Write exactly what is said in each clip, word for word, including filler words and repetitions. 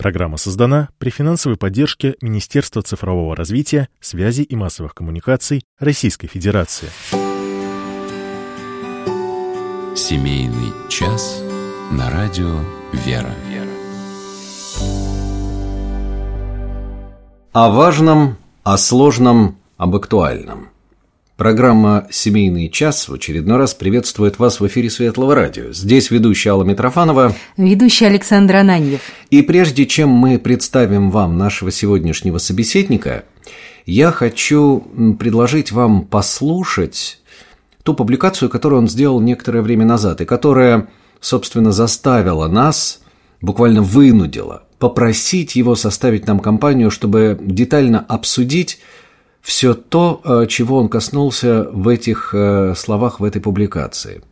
Программа создана при финансовой поддержке Министерства цифрового развития, связи и массовых коммуникаций Российской Федерации. Семейный час на радио «Вера». О важном, о сложном, об актуальном. Программа «Семейный час» в очередной раз приветствует вас в эфире Светлого радио. Здесь ведущая Алла Митрофанова. Ведущий Александр Ананьев. И прежде чем мы представим вам нашего сегодняшнего собеседника, я хочу предложить вам послушать ту публикацию, которую он сделал некоторое время назад, и которая, собственно, заставила нас, буквально вынудила, попросить его составить нам компанию, чтобы детально обсудить все то, чего он коснулся в этих словах в этой публикации.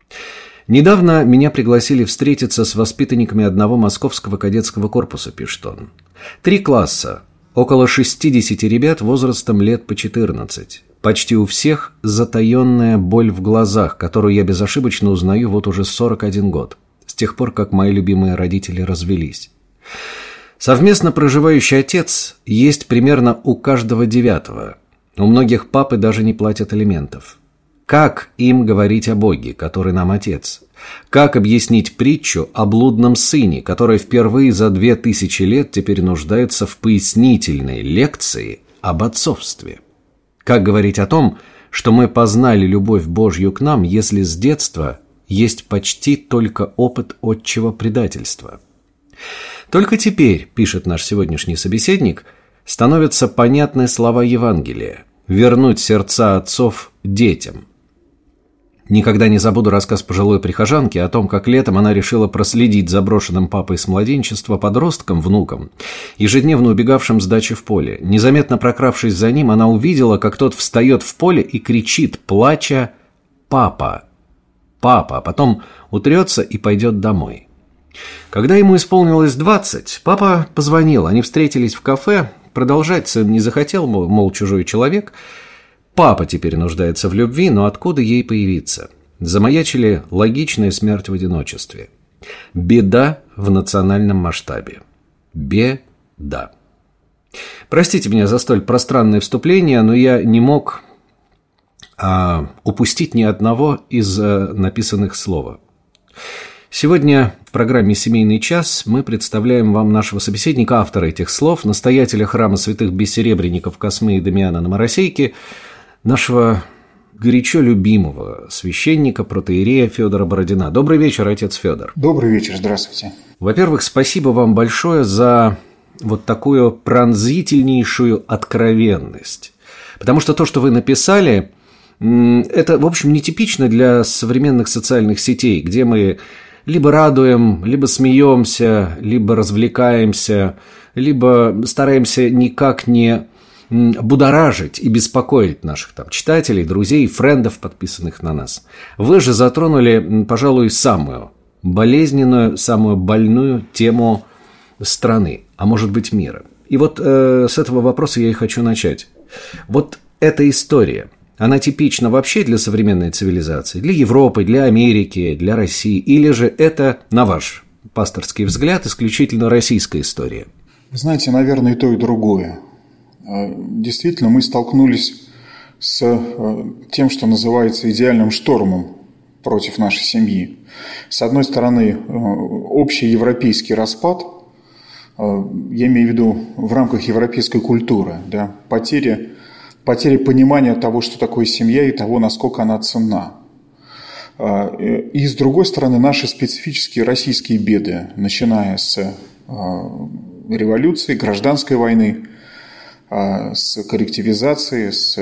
Недавно меня пригласили встретиться с воспитанниками одного московского кадетского корпуса, пишет он. Три класса, около шестидесяти ребят возрастом лет по четырнадцать. Почти у всех затаенная боль в глазах, которую я безошибочно узнаю вот уже сорок один год, с тех пор, как мои любимые родители развелись. Совместно проживающий отец есть примерно у каждого девятого. У многих папы даже не платят алиментов. Как им говорить о Боге, который нам отец? Как объяснить притчу о блудном сыне, который впервые за две тысячи лет теперь нуждается в пояснительной лекции об отцовстве? Как говорить о том, что мы познали любовь Божью к нам, если с детства есть почти только опыт отчего предательства? Только теперь, пишет наш сегодняшний собеседник, становятся понятны слова Евангелия «вернуть сердца отцов детям». Никогда не забуду рассказ пожилой прихожанки о том, как летом она решила проследить за брошенным папой с младенчества подростком, внуком, ежедневно убегавшим с дачи в поле. Незаметно прокравшись за ним, она увидела, как тот встает в поле и кричит, плача «папа, папа», а потом утрется и пойдет домой. Когда ему исполнилось двадцать, папа позвонил, они встретились в кафе, продолжать сын не захотел, мол, мол, чужой человек. Папа теперь нуждается в любви, но откуда ей появиться? Замаячили логичная смерть в одиночестве. Беда в национальном масштабе. Беда. Простите меня за столь пространное вступление, но я не мог а, упустить ни одного из а, написанных слов. Сегодня в программе «Семейный час» мы представляем вам нашего собеседника, автора этих слов, настоятеля храма святых бессеребренников Космы и Дамиана на Моросейке, нашего горячо любимого священника, протоиерея Федора Бородина. Добрый вечер, отец Федор. Добрый вечер, здравствуйте. Во-первых, спасибо вам большое за вот такую пронзительнейшую откровенность. Потому что то, что вы написали, это, в общем, нетипично для современных социальных сетей, где мы либо радуем, либо смеемся, либо развлекаемся, либо стараемся никак не будоражить и беспокоить наших там читателей, друзей, френдов, подписанных на нас. Вы же затронули, пожалуй, самую болезненную, самую больную тему страны, а может быть мира. И вот э, с этого вопроса я и хочу начать. Вот эта история, она типична вообще для современной цивилизации, для Европы, для Америки, для России? Или же это, на ваш пасторский взгляд, исключительно российская история? Вы знаете, наверное, и то, и другое. Действительно, мы столкнулись с тем, что называется идеальным штормом против нашей семьи. С одной стороны, общий европейский распад, я имею в виду в рамках европейской культуры, да, потеря Потеря понимания того, что такое семья, и того, насколько она ценна. И, с другой стороны, наши специфические российские беды, начиная с революции, гражданской войны, с коллективизации, с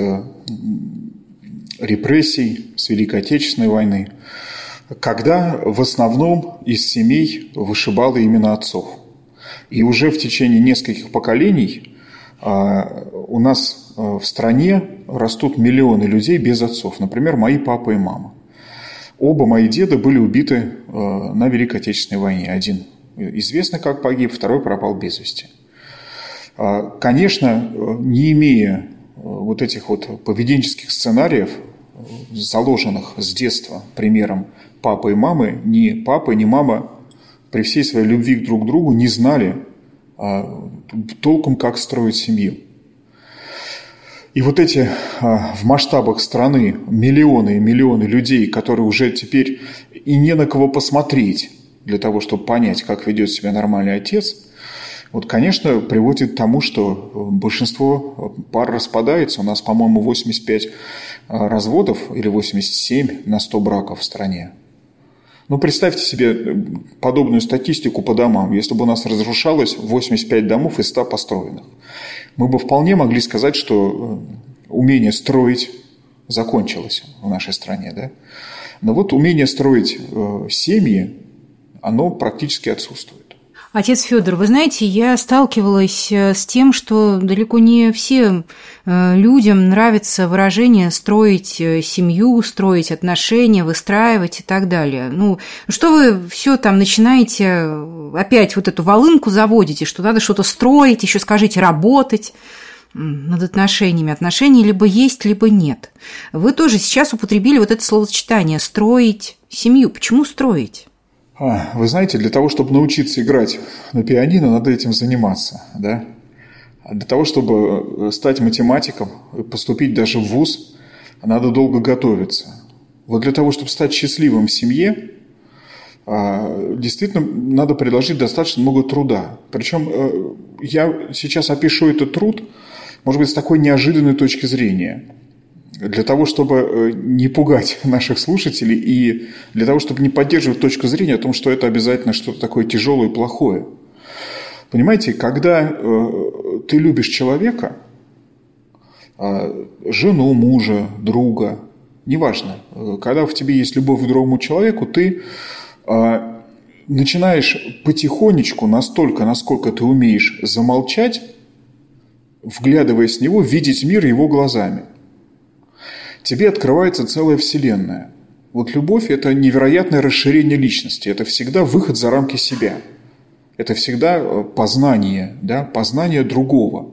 репрессий, с Великой Отечественной войны, когда в основном из семей вышибало именно отцов. И уже в течение нескольких поколений у нас в стране растут миллионы людей без отцов. Например, мои папа и мама. Оба мои деда были убиты на Великой Отечественной войне. Один известно, как погиб, второй пропал без вести. Конечно, не имея вот этих вот поведенческих сценариев, заложенных с детства примером папы и мамы, ни папа, ни мама при всей своей любви друг к другу не знали, толком, как строить семью. И вот эти в масштабах страны миллионы и миллионы людей, которые уже теперь и не на кого посмотреть для того, чтобы понять, как ведет себя нормальный отец, вот, конечно, приводит к тому, что большинство пар распадается. У нас, по-моему, восемьдесят пять разводов или восемьдесят семь на сто браков в стране. Ну, представьте себе подобную статистику по домам. Если бы у нас разрушалось восемьдесят пять домов из ста построенных, мы бы вполне могли сказать, что умение строить закончилось в нашей стране. Да? Но вот умение строить семьи, оно практически отсутствует. Отец Федор, вы знаете, я сталкивалась с тем, что далеко не всем людям нравится выражение «строить семью», «строить отношения», «выстраивать» и так далее. Ну, что вы все там начинаете, опять вот эту волынку заводите, что надо что-то строить, еще скажите «работать» над отношениями. Отношения либо есть, либо нет. Вы тоже сейчас употребили вот это словосочетание «строить семью». Почему строить? Вы знаете, для того, чтобы научиться играть на пианино, надо этим заниматься, да? Для того, чтобы стать математиком и поступить даже в вуз, надо долго готовиться. Вот для того, чтобы стать счастливым в семье, действительно надо приложить достаточно много труда. Причем я сейчас опишу этот труд, может быть, с такой неожиданной точки зрения. Для того, чтобы не пугать наших слушателей и для того, чтобы не поддерживать точку зрения о том, что это обязательно что-то такое тяжелое и плохое. Понимаете, когда ты любишь человека, жену, мужа, друга, неважно, когда в тебе есть любовь к другому человеку, ты начинаешь потихонечку, настолько, насколько ты умеешь замолчать, вглядываясь в него, видеть мир его глазами. Тебе открывается целая вселенная. Вот любовь – это невероятное расширение личности. Это всегда выход за рамки себя. Это всегда познание, да, познание другого.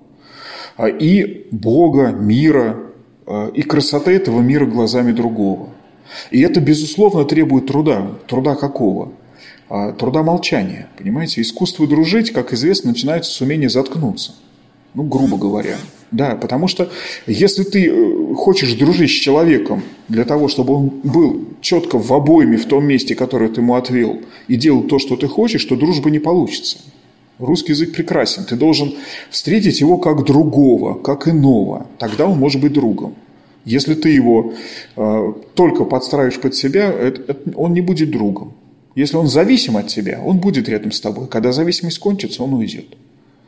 И Бога, мира, и красоты этого мира глазами другого. И это, безусловно, требует труда. Труда какого? Труда молчания. Понимаете? Искусство дружить, как известно, начинается с умения заткнуться. Ну, грубо говоря. Да, потому что если ты хочешь дружить с человеком для того, чтобы он был четко в обойме в том месте, которое ты ему отвел, и делал то, что ты хочешь, то дружба не получится. Русский язык прекрасен. Ты должен встретить его как другого, как иного. Тогда он может быть другом. Если ты его э, только подстраиваешь под себя, это, это, он не будет другом. Если он зависим от тебя, он будет рядом с тобой. Когда зависимость кончится, он уйдет.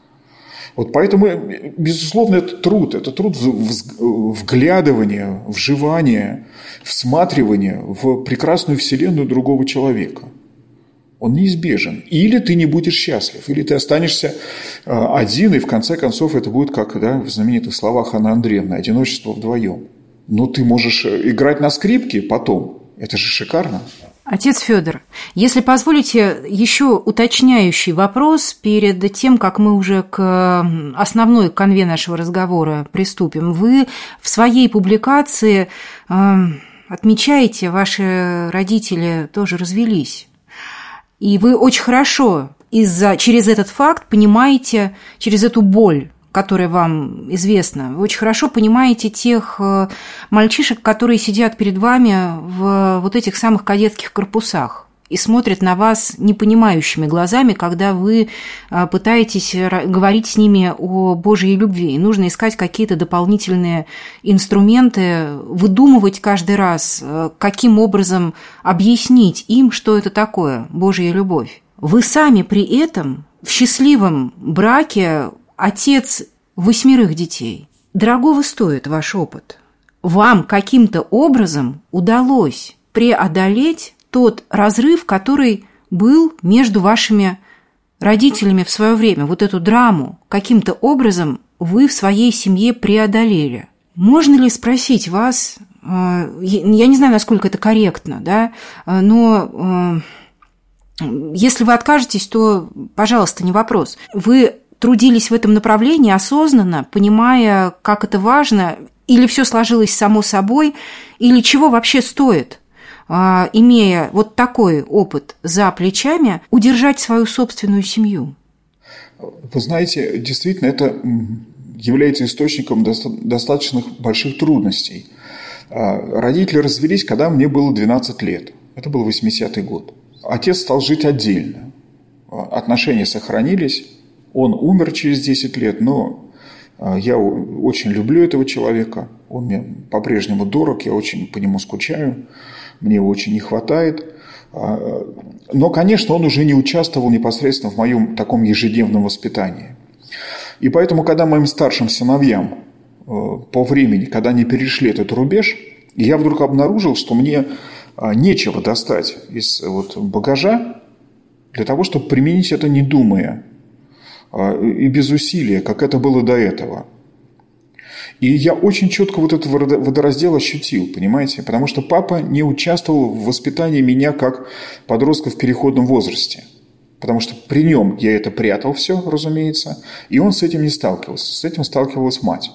Вот поэтому, безусловно, это труд. Это труд вглядывания, вживания, всматривания в прекрасную вселенную другого человека. Он неизбежен. Или ты не будешь счастлив, или ты останешься один, и в конце концов это будет, как, да, в знаменитых словах Анны Андреевны, одиночество вдвоем. Но ты можешь играть на скрипке потом. Это же шикарно. Отец Федор, если позволите, еще уточняющий вопрос перед тем, как мы уже к основной канве нашего разговора приступим. Вы в своей публикации э, отмечаете, ваши родители тоже развелись. И вы очень хорошо из-за, через этот факт понимаете, через эту боль, которая вам известна, вы очень хорошо понимаете тех мальчишек, которые сидят перед вами в вот этих самых кадетских корпусах и смотрят на вас непонимающими глазами, когда вы пытаетесь говорить с ними о Божьей любви. И нужно искать какие-то дополнительные инструменты, выдумывать каждый раз, каким образом объяснить им, что это такое Божья любовь. Вы сами при этом в счастливом браке отец восьмерых детей. Дорогого стоит ваш опыт. Вам каким-то образом удалось преодолеть тот разрыв, который был между вашими родителями в свое время. Вот эту драму каким-то образом вы в своей семье преодолели. Можно ли спросить вас, я не знаю, насколько это корректно, да, но если вы откажетесь, то, пожалуйста, не вопрос. Вы трудились в этом направлении осознанно, понимая, как это важно, или все сложилось само собой, или чего вообще стоит, имея вот такой опыт за плечами, удержать свою собственную семью? Вы знаете, действительно, это является источником достаточно больших трудностей. Родители развелись, когда мне было двенадцать лет. Это был восьмидесятый год. Отец стал жить отдельно. Отношения сохранились. Он умер через десять лет, но я очень люблю этого человека. Он мне по-прежнему дорог, я очень по нему скучаю. Мне его очень не хватает. Но, конечно, он уже не участвовал непосредственно в моем таком ежедневном воспитании. И поэтому, когда моим старшим сыновьям по времени, когда они перешли этот рубеж, я вдруг обнаружил, что мне нечего достать из вот багажа для того, чтобы применить это, не думая и без усилия, как это было до этого. И я очень четко вот этот водораздел ощутил, понимаете? Потому что папа не участвовал в воспитании меня как подростка в переходном возрасте. Потому что при нем я это прятал все, разумеется, и он с этим не сталкивался. С этим сталкивалась мать.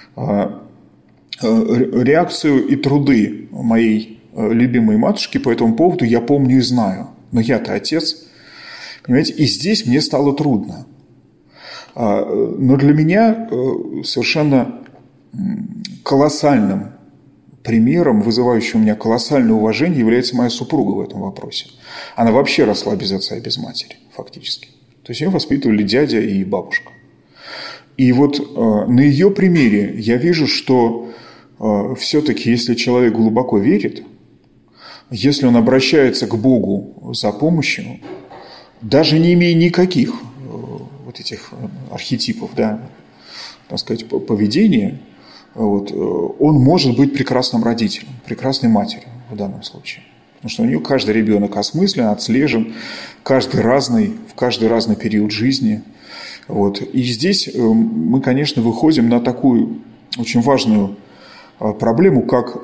Реакцию и труды моей любимой матушки по этому поводу я помню и знаю. Но я-то отец, понимаете? И здесь мне стало трудно. Но для меня совершенно колоссальным примером, вызывающим у меня колоссальное уважение, является моя супруга в этом вопросе. Она вообще росла без отца и без матери, фактически. То есть ее воспитывали дядя и бабушка. И вот э, на ее примере я вижу, что э, все-таки, если человек глубоко верит, если он обращается к Богу за помощью, даже не имея никаких э, вот этих архетипов, да, так сказать, поведения, вот, он может быть прекрасным родителем, прекрасной матерью в данном случае. Потому что у нее каждый ребенок осмыслен, отслежен, каждый разный, в каждый разный период жизни. Вот. И здесь мы, конечно, выходим на такую очень важную проблему, как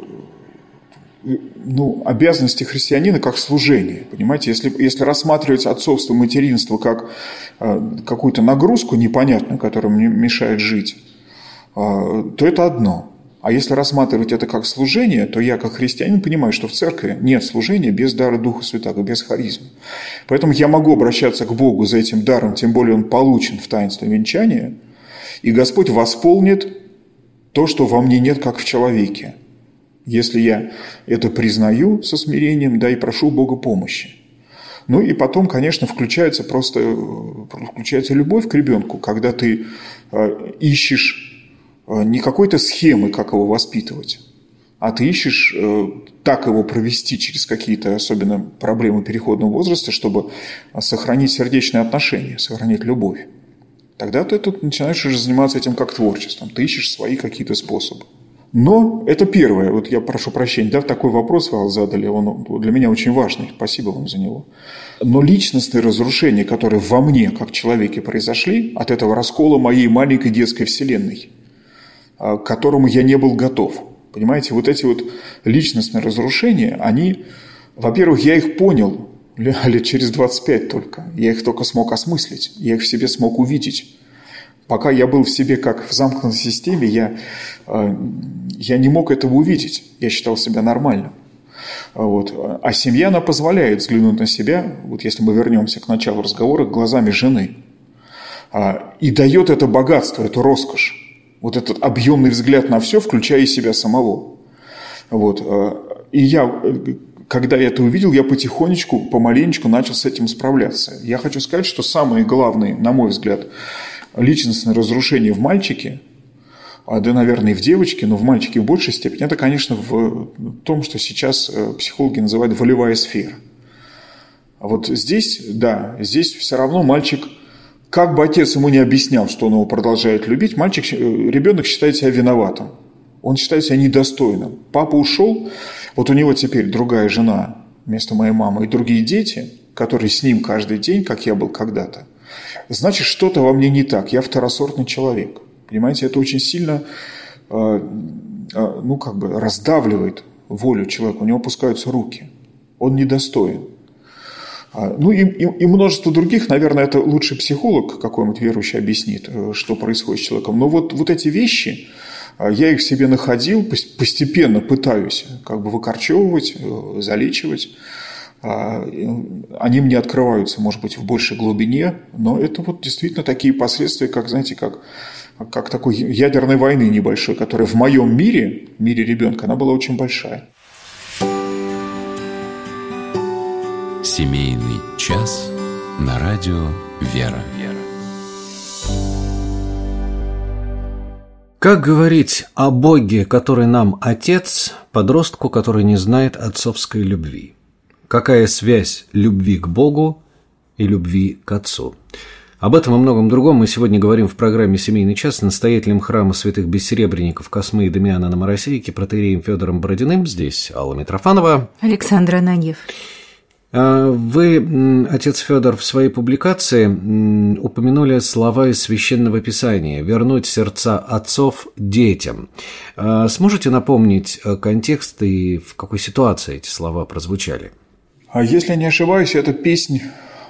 ну, обязанности христианина как служение. Понимаете, если, если рассматривать отцовство, материнство как какую-то нагрузку непонятную, которая мне мешает жить, то это одно. А если рассматривать это как служение, то я, как христианин, понимаю, что в церкви нет служения без дара Духа Святаго, без харизмы. Поэтому я могу обращаться к Богу за этим даром, тем более он получен в таинстве венчания, и Господь восполнит то, что во мне нет, как в человеке. Если я это признаю со смирением, да, и прошу Бога помощи. Ну и потом, конечно, включается просто включается любовь к ребенку, когда ты ищешь не какой-то схемы, как его воспитывать, а ты ищешь так его провести через какие-то особенно проблемы переходного возраста, чтобы сохранить сердечные отношения, сохранить любовь. Тогда ты тут начинаешь уже заниматься этим как творчеством, ты ищешь свои какие-то способы. Но это первое, вот я прошу прощения, да, такой вопрос вы задали, он для меня очень важный, спасибо вам за него. Но личностные разрушения, которые во мне, как человеке, произошли от этого раскола моей маленькой детской вселенной, к которому я не был готов. Понимаете, вот эти вот личностные разрушения, они, во-первых, я их понял лет через двадцать пять только, я их только смог осмыслить, я их в себе смог увидеть. Пока я был в себе как в замкнутой системе, я, я не мог этого увидеть, я считал себя нормальным. Вот. А семья, она позволяет взглянуть на себя, вот если мы вернемся к началу разговора, глазами жены, и дает это богатство, эту роскошь. Вот этот объемный взгляд на все, включая себя самого. Вот. И я, когда я это увидел, я потихонечку, помаленечку начал с этим справляться. Я хочу сказать, что самые главные, на мой взгляд, личностные разрушения в мальчике, да, наверное, и в девочке, но в мальчике в большей степени, это, конечно, в том, что сейчас психологи называют волевая сфера. А вот здесь, да, здесь все равно мальчик... Как бы отец ему не объяснял, что он его продолжает любить, мальчик, ребенок считает себя виноватым. Он считает себя недостойным. Папа ушел, вот у него теперь другая жена вместо моей мамы и другие дети, которые с ним каждый день, как я был когда-то. Значит, что-то во мне не так. Я второсортный человек. Понимаете, это очень сильно ну, как бы раздавливает волю человека. У него опускаются руки. Он недостоин. Ну и, и, и множество других, наверное, это лучший психолог какой-нибудь верующий объяснит, что происходит с человеком. Но вот, вот эти вещи, я их в себе находил, постепенно пытаюсь как бы выкорчевывать, залечивать. они мне открываются, может быть, в большей глубине, но это вот действительно такие последствия, как, знаете, как, как такой ядерной войны небольшой, которая в моем мире, в мире ребенка, она была очень большая. Семейный час на радио «Вера». Как говорить о Боге, который нам Отец, подростку, который не знает отцовской любви? Какая связь любви к Богу и любви к Отцу? Об этом и многом другом мы сегодня говорим в программе «Семейный час» с настоятелем храма святых бессеребренников Космы и Дамиана на Моросейке, протоиереем Федором Бородиным. Здесь Алла Митрофанова. Александр Ананьев. Вы, отец Федор, в своей публикации упомянули слова из Священного Писания «вернуть сердца отцов детям». Сможете напомнить контекст и в какой ситуации эти слова прозвучали? Если не ошибаюсь, это песнь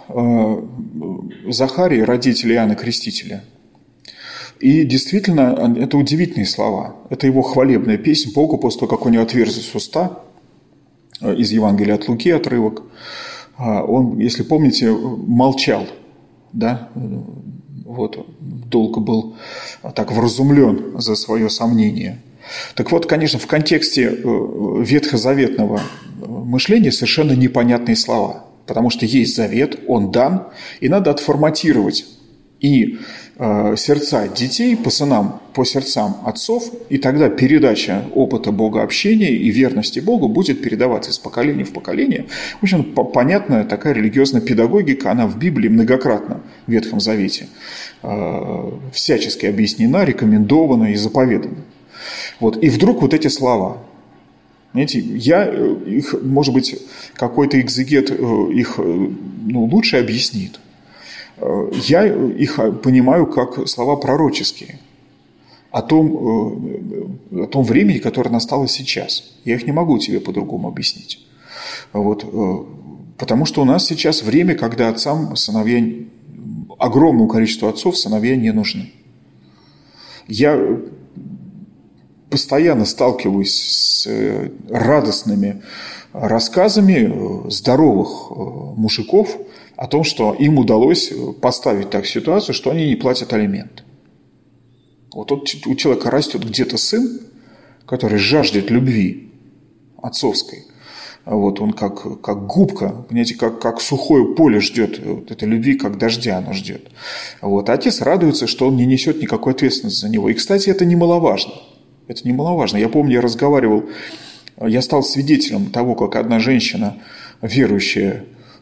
Захарии, родителя Иоанна Крестителя. И действительно, это удивительные слова. Это его хвалебная песня Богу после того, как у него отверзлись уста, из Евангелия от Луки отрывок. Он, если помните, молчал, да, вот, долго был так вразумлен за свое сомнение. Так вот, конечно, в контексте ветхозаветного мышления совершенно непонятные слова, потому что есть завет, он дан, и надо отформатировать и сердца детей по сынам, по сердцам отцов, и тогда передача опыта богообщения и верности Богу будет передаваться из поколения в поколение. В общем, понятная такая религиозная педагогика, она в Библии многократно, в Ветхом Завете, всячески объяснена, рекомендована и заповедана. Вот. И вдруг вот эти слова. Знаете, я их, может быть, какой-то экзегет их ну, лучше объяснит. Я их понимаю как слова пророческие о том, о том времени, которое настало сейчас. Я их не могу тебе по-другому объяснить. Вот. Потому что у нас сейчас время, когда отцам сыновья, огромному количеству отцов сыновья не нужны. Я постоянно сталкиваюсь с радостными рассказами здоровых мужиков о том, что им удалось поставить так ситуацию, что они не платят алименты. Вот у человека растет где-то сын, который жаждет любви отцовской. Вот он как, как губка, понимаете, как, как сухое поле ждет вот этой любви, как дождя оно ждет. Вот. А отец радуется, что он не несет никакой ответственности за него. И, кстати, это немаловажно. Это немаловажно. Я помню, я разговаривал, я стал свидетелем того, как одна женщина, верующая,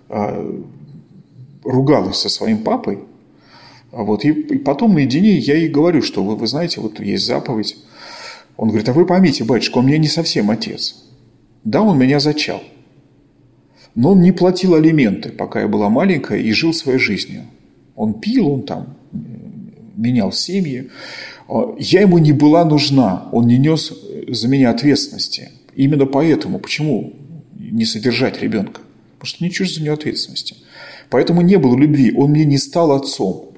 ругалась со своим папой. Вот, и, и потом наедине я ей говорю, что вы, вы знаете, вот есть заповедь. Он говорит, а вы поймите, батюшка, он мне не совсем отец. Да, он меня зачал. Но он не платил алименты, пока я была маленькая, и жил своей жизнью. Он пил, он там менял семьи. Я ему не была нужна, он не нес за меня ответственности. Именно поэтому, почему не содержать ребенка? Потому что не чувствую за него ответственности. Поэтому не было любви, он мне не стал отцом.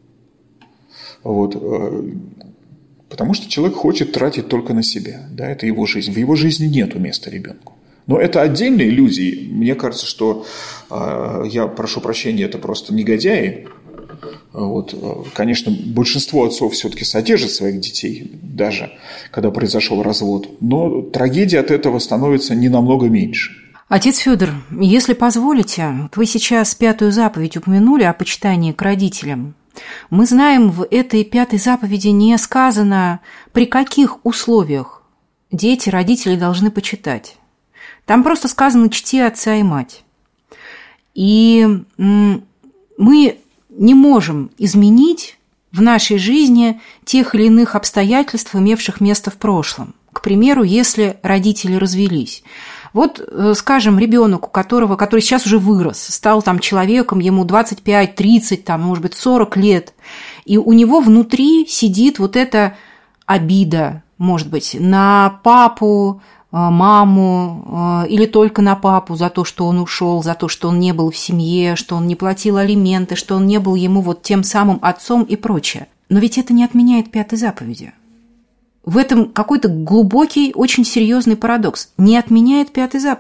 Вот. Потому что человек хочет тратить только на себя. Да, это его жизнь. В его жизни нет места ребенку. Но это отдельные иллюзии. Мне кажется, что, я прошу прощения, это просто негодяи. Вот. Конечно, большинство отцов все-таки содержит своих детей, даже когда произошел развод. Но трагедия от этого становится не намного меньше. Отец Федор, если позволите, вот вы сейчас пятую заповедь упомянули о почитании к родителям. Мы знаем, в этой пятой заповеди не сказано, при каких условиях дети, родители должны почитать. Там просто сказано «чти отца и мать». И мы не можем изменить в нашей жизни тех или иных обстоятельств, имевших место в прошлом. К примеру, если родители развелись. Вот, скажем, ребенок, у которого, который сейчас уже вырос, стал там человеком, ему двадцать пять, тридцать, там, может быть, сорок лет, и у него внутри сидит вот эта обида, может быть, на папу, маму или только на папу за то, что он ушел, за то, что он не был в семье, что он не платил алименты, что он не был ему вот тем самым отцом и прочее. Но ведь это не отменяет пятой заповеди. В этом какой-то глубокий, очень серьезный парадокс. Не отменяет пятой заповеди.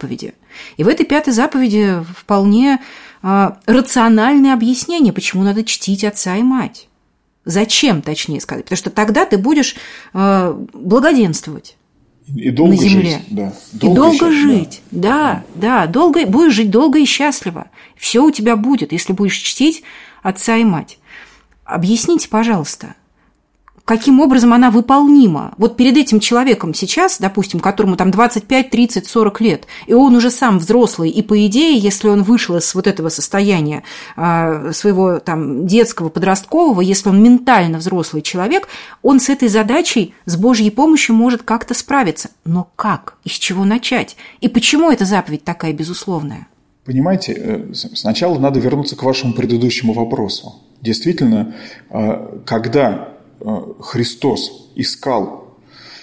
И в этой пятой заповеди вполне э, рациональное объяснение, почему надо чтить отца и мать. Зачем, точнее сказать, потому что тогда ты будешь э, благоденствовать. И долго на земле. жить, да. Долго и долго жить, да, да, да, долго, будешь жить долго и счастливо. Все у тебя будет, если будешь чтить отца и мать. Объясните, пожалуйста, каким образом она выполнима? Вот перед этим человеком сейчас, допустим, которому там двадцать пять, тридцать, сорок лет, и он уже сам взрослый, и по идее, если он вышел из вот этого состояния своего там детского, подросткового, если он ментально взрослый человек, он с этой задачей с Божьей помощью может как-то справиться. Но как? И с чего начать? И почему эта заповедь такая безусловная? Понимаете, сначала надо вернуться к вашему предыдущему вопросу. Действительно, когда Христос искал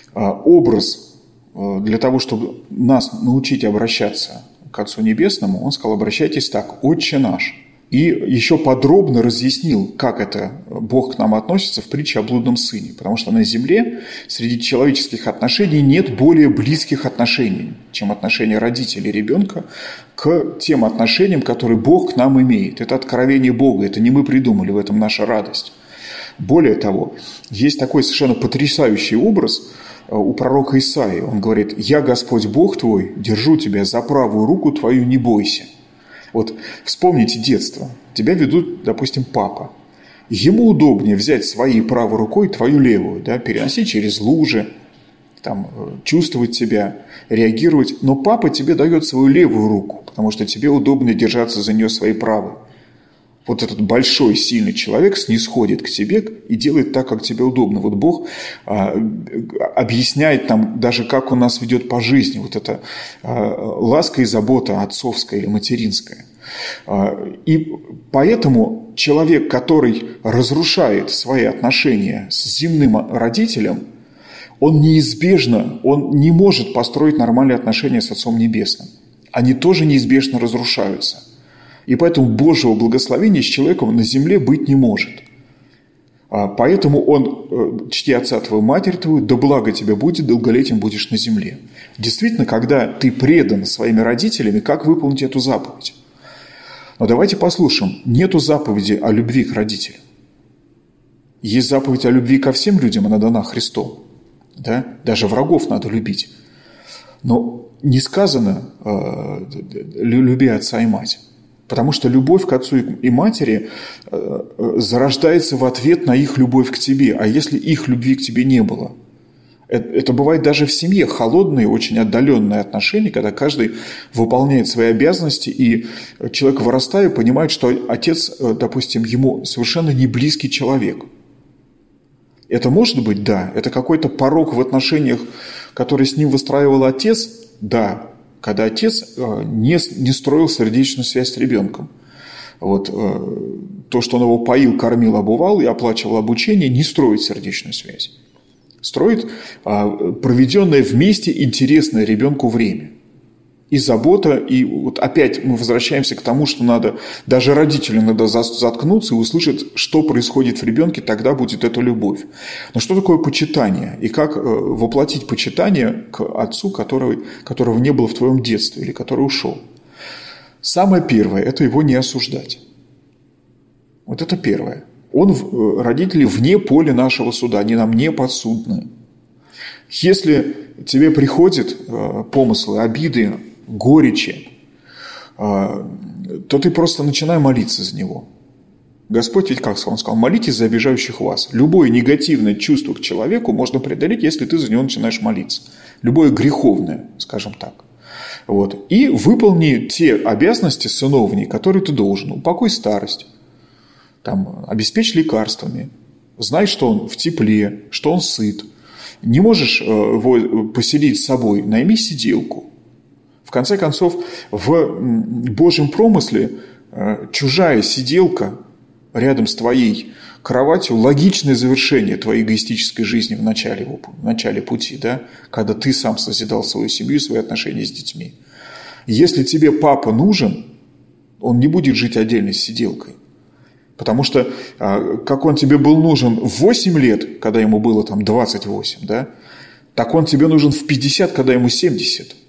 образ для того, чтобы нас научить обращаться к Отцу Небесному, Он сказал: обращайтесь так, Отче наш. И еще подробно разъяснил, как это Бог к нам относится в притче о блудном сыне. Потому что на земле среди человеческих отношений нет более близких отношений, чем отношения родителей и ребенка к тем отношениям, которые Бог к нам имеет. Это откровение Бога, это не мы придумали, в этом наша радость. Более того, есть такой совершенно потрясающий образ у пророка Исаии. Он говорит: «Я, Господь Бог твой, держу тебя за правую руку твою, не бойся». Вот вспомните детство. Тебя ведут, допустим, папа. Ему удобнее взять своей правой рукой твою левую, да, переносить через лужи, там, чувствовать себя, реагировать. Но папа тебе дает свою левую руку, потому что тебе удобнее держаться за нее своей правой. Вот этот большой, сильный человек снисходит к тебе и делает так, как тебе удобно. Вот Бог а, объясняет нам даже, как Он нас ведет по жизни. Вот это а, ласка и забота отцовская или материнская. А, и поэтому человек, который разрушает свои отношения с земным родителем, он неизбежно, он не может построить нормальные отношения с Отцом Небесным. Они тоже неизбежно разрушаются. И поэтому Божьего благословения с человеком на земле быть не может. Поэтому он: чти отца твою, матерь твою, да благо тебе будет, долголетием будешь на земле. Действительно, когда ты предан своими родителями, как выполнить эту заповедь? Но давайте послушаем. Нету заповеди о любви к родителям. Есть заповедь о любви ко всем людям, она дана Христом. Да? Даже врагов надо любить. Но не сказано э, «люби отца и мать». Потому что любовь к отцу и матери зарождается в ответ на их любовь к тебе. А если их любви к тебе не было? Это бывает даже в семье. Холодные, очень отдаленные отношения, когда каждый выполняет свои обязанности, и человек, вырастая, понимает, что отец, допустим, ему совершенно не близкий человек. Это может быть? Да. Это какой-то порок в отношениях, который с ним выстраивал отец? Да. Когда отец не, не строил сердечную связь с ребенком. Вот, то, что он его поил, кормил, обувал и оплачивал обучение, не строит сердечную связь. Строит проведенное вместе интересное ребенку время. И забота, и вот опять мы возвращаемся к тому, что надо, даже родителям надо заткнуться и услышать, что происходит в ребенке, тогда будет эта любовь. Но что такое почитание? И как воплотить почитание к отцу, которого, которого не было в твоем детстве или который ушел? Самое первое – это его не осуждать. Вот это первое. Он, родители, вне поля нашего суда, они нам не подсудны. Если тебе приходят помыслы, обиды, горечи, то ты просто начинай молиться за него. Господь ведь как сказал? Он сказал: молитесь за обижающих вас. Любое негативное чувство к человеку можно преодолеть, если ты за него начинаешь молиться. Любое греховное, скажем так. Вот. И выполни те обязанности сыновние, которые ты должен. Упокой старость, там, обеспечь лекарствами, знай, что он в тепле, что он сыт. Не можешь его поселить с собой, найми сиделку. В конце концов, в Божьем промысле чужая сиделка рядом с твоей кроватью – логичное завершение твоей эгоистической жизни в начале, в начале пути, да? Когда ты сам созидал свою семью, свои отношения с детьми. Если тебе папа нужен, он не будет жить отдельно с сиделкой. Потому что, как он тебе был нужен в восемь лет, когда ему было там двадцать восемь, да, так он тебе нужен в пятьдесят, когда ему семьдесят.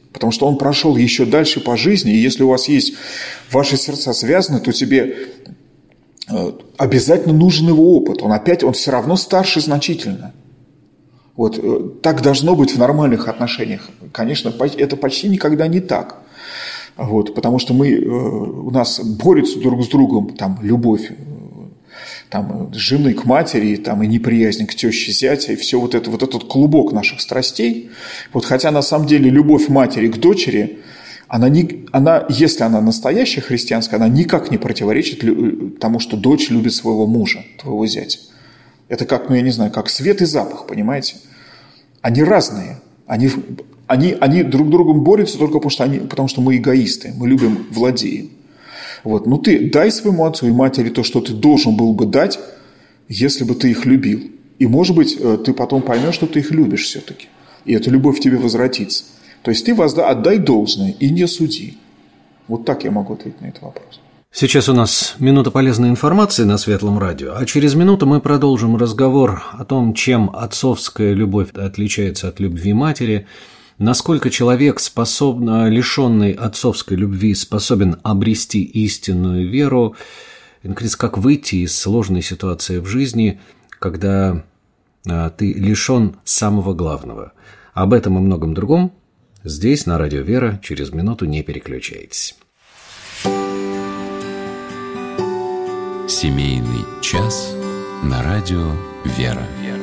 Потому что он прошел еще дальше по жизни, и если у вас есть ваши сердца связаны, то тебе обязательно нужен его опыт. Он опять, он все равно старше значительно. Вот так должно быть в нормальных отношениях. Конечно, это почти никогда не так. Вот, потому что мы, у нас борются друг с другом там, любовь там, жены к матери, там, и неприязнь к теще зятя, и все вот это, вот этот клубок наших страстей. Вот, хотя на самом деле любовь матери к дочери, она, не, она, если она настоящая христианская, она никак не противоречит тому, что дочь любит своего мужа, твоего зятя. Это как, ну я не знаю, как свет и запах, понимаете? Они разные. Они, они, они друг с другом борются только потому что, они, потому что мы эгоисты. Мы любим, владеем. Вот. Ну ты дай своему отцу и матери то, что ты должен был бы дать, если бы ты их любил. И, может быть, ты потом поймешь, что ты их любишь все-таки. И эта любовь в тебе возвратится. То есть ты возда, отдай должное и не суди. Вот так я могу ответить на этот вопрос. Сейчас у нас минута полезной информации на Светлом радио, а через минуту мы продолжим разговор о том, чем отцовская любовь отличается от любви матери, насколько человек, способен, лишенный отцовской любви, способен обрести истинную веру, и, наконец, как выйти из сложной ситуации в жизни, когда ты лишен самого главного. Об этом и многом другом здесь, на радио «Вера», через минуту не переключайтесь. Семейный час на радио «Вера».